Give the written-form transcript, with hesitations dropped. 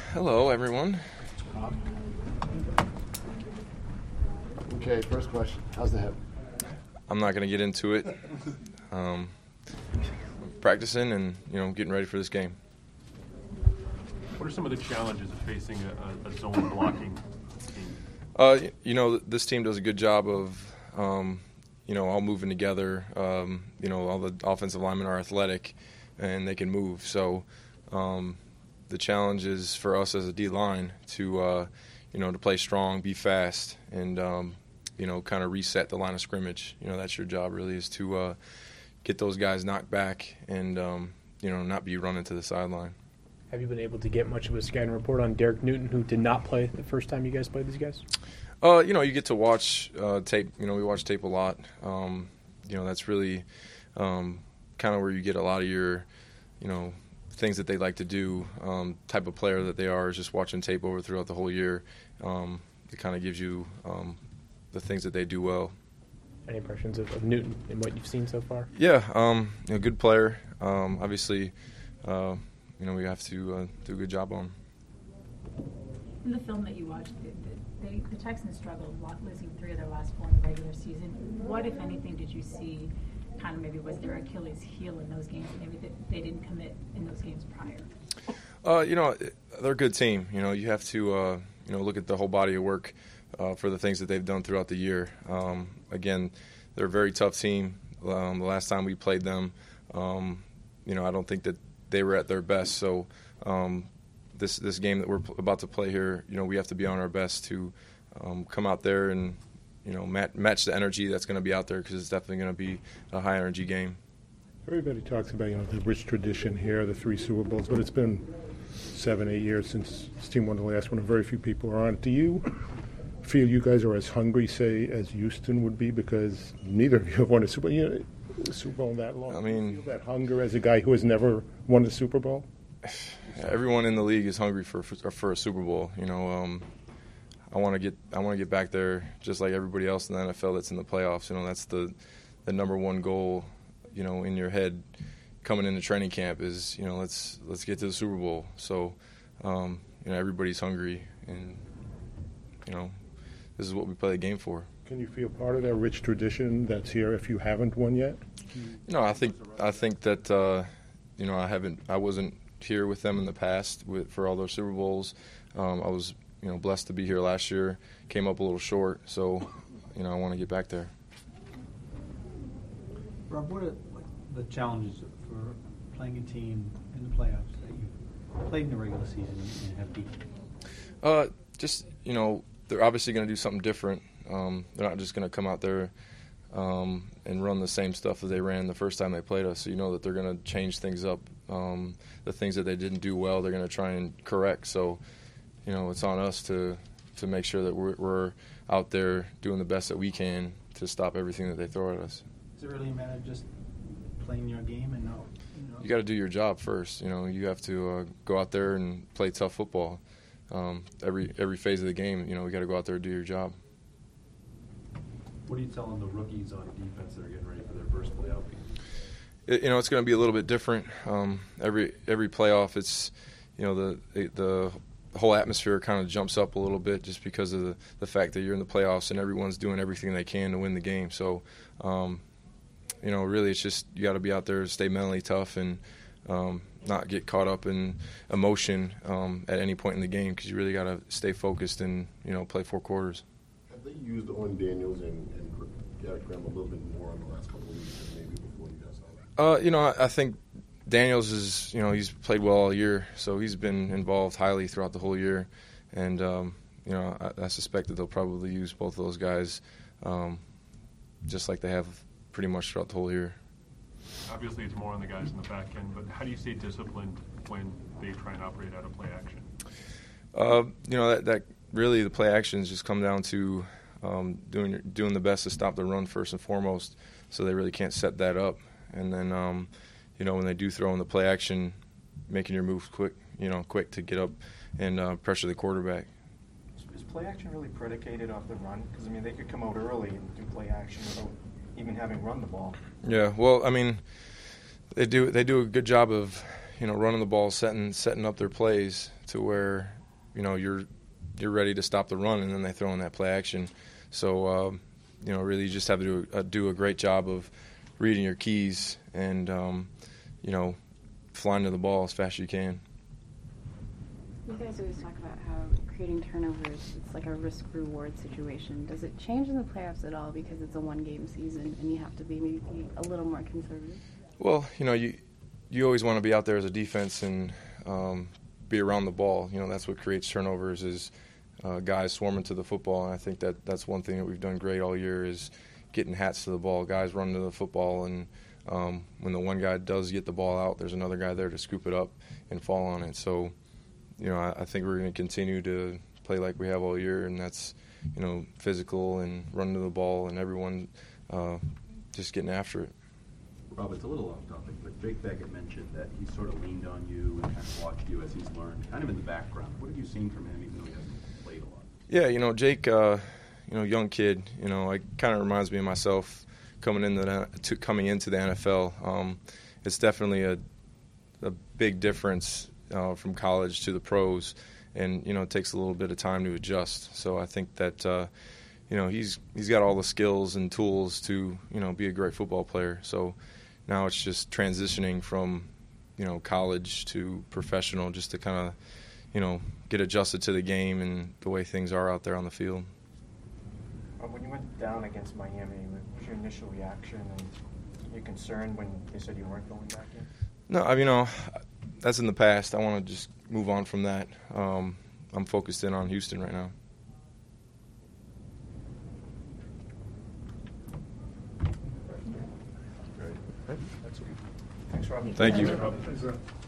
Hello, everyone. Okay, first question. How's the hip? I'm not going to get into it. Practicing and getting ready for this game. What are some of the challenges of facing a zone blocking team? This team does a good job of all moving together. All the offensive linemen are athletic and they can move. So the challenge is for us as a D-line to play strong, be fast, and kind of reset the line of scrimmage. That's your job really, is to get those guys knocked back and not be running to the sideline. Have you been able to get much of a scouting report on Derek Newton, who did not play the first time you guys played these guys? You get to watch tape. We watch tape a lot. That's really kind of where you get a lot of your, things that they like to do. Type of player that they are is just watching tape over throughout the whole year. It kind of gives you the things that they do well. Any impressions of Newton and what you've seen so far? Yeah, good player. Obviously, we have to do a good job on him. In the film that you watched, the Texans struggled a lot, losing 3 of their last 4 in the regular season. What, if anything, did you see kind of maybe was their Achilles heel in those games, maybe that they didn't commit in those games prior? They're a good team. You have to, look at the whole body of work for the things that they've done throughout the year. Again, they're a very tough team. The last time we played them, I don't think that they were at their best. So this game that we're about to play here, we have to be on our best to come out there and, match the energy that's going to be out there, because it's definitely going to be a high-energy game. Everybody talks about, the rich tradition here, the 3 Super Bowls, but it's been 7, 8 years since this team won the last one, and very few people are on it. Do you feel you guys are as hungry, say, as Houston would be? Because neither of you have won a Super Bowl. Super Bowl that long. I mean, do you feel that hunger as a guy who has never won a Super Bowl? Everyone in the league is hungry for a Super Bowl. I want to get back there just like everybody else in the NFL that's in the playoffs. That's the number one goal. In your head, coming into training camp is let's get to the Super Bowl. So everybody's hungry, and this is what we play the game for. Can you feel part of that rich tradition that's here if you haven't won yet? I think that I wasn't here with them in the past for all those Super Bowls. I was blessed to be here last year. Came up a little short, so I want to get back there. Rob, what are the challenges for playing a team in the playoffs that you played in the regular season and have beaten? They're obviously going to do something different. They're not just going to come out there and run the same stuff that they ran the first time they played us. So that they're going to change things up. The things that they didn't do well, they're going to try and correct. So, it's on us to make sure that we're out there doing the best that we can to stop everything that they throw at us. Does it really matter just playing your game and not? You got to do your job first. You have to go out there and play tough football. Every phase of the game, we got to go out there and do your job. What are you telling the rookies on defense that are getting ready for their first playoff game? It's going to be a little bit different. Every playoff, it's the whole atmosphere kind of jumps up a little bit just because of the fact that you're in the playoffs and everyone's doing everything they can to win the game. So, really, it's just you got to be out there, stay mentally tough, and not get caught up in emotion at any point in the game, because you really got to stay focused and play 4 quarters. Have they used Owen Daniels and Garrett Graham a little bit more in the last couple of weeks than maybe before you guys saw that? I think Daniels is, he's played well all year, so he's been involved highly throughout the whole year, and I suspect that they'll probably use both of those guys, just like they have pretty much throughout the whole year. Obviously, it's more on the guys in the back end, but how do you stay disciplined when they try and operate out of play action? That really the play actions just come down to doing the best to stop the run first and foremost, so they really can't set that up. And then, when they do throw in the play action, making your moves quick to get up and pressure the quarterback. Is play action really predicated off the run? Because, they could come out early and do play action without even having run the ball. Yeah, well, they do a good job of, running the ball, setting up their plays to where, you're ready to stop the run, and then they throw in that play action. So really, you just have to do a great job of reading your keys and flying to the ball as fast as you can. You guys always talk about how creating turnovers, it's like a risk-reward situation. Does it change in the playoffs at all because it's a one-game season and you have to be maybe a little more conservative? Well, you always want to be out there as a defense and be around the ball. That's what creates turnovers is guys swarming to the football. And I think that's one thing that we've done great all year is getting hats to the ball. Guys run to the football, and when the one guy does get the ball out, there's another guy there to scoop it up and fall on it. So, I think we're going to continue to play like we have all year, and that's, physical and running to the ball and everyone just getting after it. Rob, it's a little off topic, but Jake Beckett mentioned that he sort of leaned on you and kind of watched you as he's learned, kind of in the background. What have you seen from him, even though he hasn't played a lot? Yeah, Jake, young kid, it kind of reminds me of myself coming into the NFL. It's definitely a big difference from college to the pros, and it takes a little bit of time to adjust. So I think that he's got all the skills and tools to be a great football player. So now it's just transitioning from college to professional, just to kind of get adjusted to the game and the way things are out there on the field. When you went down against Miami, what was your initial reaction, and you concerned when they said you weren't going back in? No, that's in the past. I want to just move on from that. I'm focused in on Houston right now. Thanks, Rob. Thank you. Thanks, Rob.